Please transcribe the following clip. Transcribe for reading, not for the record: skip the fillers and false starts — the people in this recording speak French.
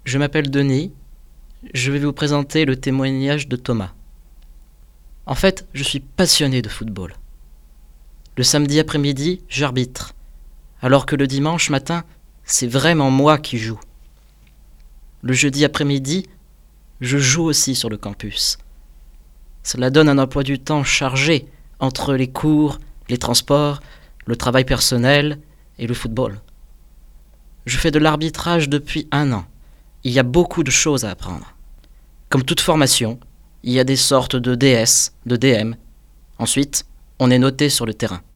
Je m'appelle Denis, je vais vous présenter le témoignage de Thomas. En fait, je suis passionné de football. Le samedi après-midi, j'arbitre, alors que le dimanche matin, c'est vraiment moi qui joue. Le jeudi après-midi, je joue aussi sur le campus. Cela donne un emploi du temps chargé entre les cours, les transports, le travail personnel et le football. Je fais de l'arbitrage depuis 1 an. Il y a beaucoup de choses à apprendre. Comme toute formation, il y a des sortes de DS, de DM. Ensuite, on est noté sur le terrain.